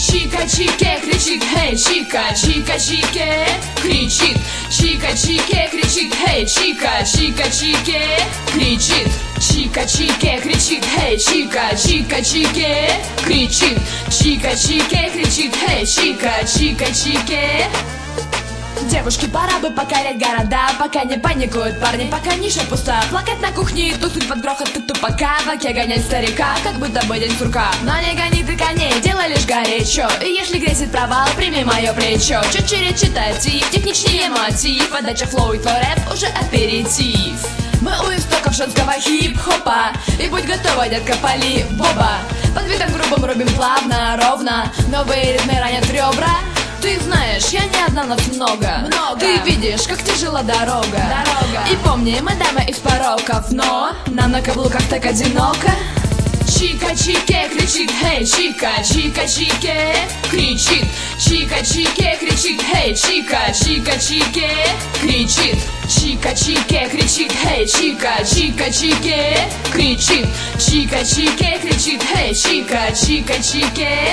Чика-чике кричит, эй, чика, чика-чике кричит, чика-чике кричит, эй, чика, чика-чике кричит, чика-чике кричит, эй, чика, чика-чике кричит, чика-чике кричит, эй, чика, чика-чике. Девушки, пора бы покорять города, пока не паникуют парни, пока ниша пуста. Плакать на кухне и туснуть под грохот ты тупака, в оке гонять старика, как будто бы день сурка. Но не гони ты коней, делай лишь горячо, и если грезит провал, прими мое плечо. Чуть шире читатив, техничнее мотив, подача флоу и твой рэп уже аперитив. Мы у истоков женского хип-хопа, и будь готова, детка, пали боба. Под битом грубым рубим плавно, ровно, новые ритмы ранят ребра. Ты знаешь, я не одна, нас много. Ты видишь, как тяжела дорога. И помни, мы дамы из пороков, но нам на каблуках так одиноко. Чика-чике кричит, эй, чика, чика-чике кричит, чика-чике кричит, эй, чика, чика-чике кричит, чика-чике кричит, эй, чика, чика-чике кричит, чика-чике кричит, эй, чика, чика-чике.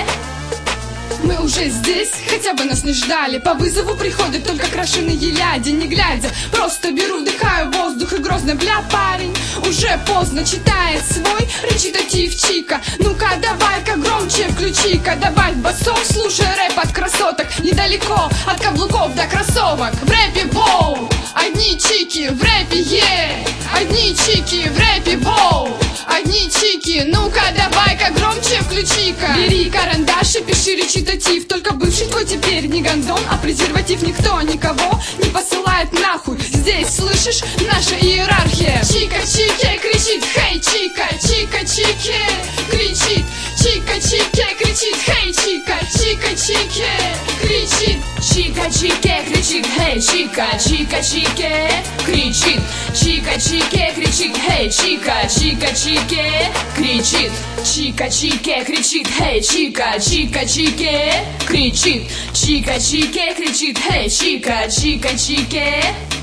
Мы уже здесь, хотя бы нас не ждали. По вызову приходят только крашеные ляди. Не глядя, просто беру, вдыхаю воздух и грозно, бля, парень, уже поздно читает свой речитатив чика. Ну-ка, давай-ка громче включи-ка, добавь басов, слушай рэп от красоток. Недалеко от каблуков до кроссовок. В рэпе боу, одни чики, в рэпе одни чики, в рэпе боу, одни чики. Ну-ка, давай-ка громче включи-ка. Бери карандаш и пиши речитатив. Только бывший твой теперь не гондон, а презерватив. Никто никого не посылает нахуй. Здесь, слышишь, наша иерархия. Чика-чике кричит, хей, чика, чика-чике кричит, чика-чике кричит, хей, чика, чика-чике кричит, чика-чике кричит, эй, чика, чика-чике кричит, чика-чике кричит, эй, чика, чика-чике кричит, чика-чике кричит, эй, чика, чика-чике кричит, чика-чике кричит, эй, чика, чика-чике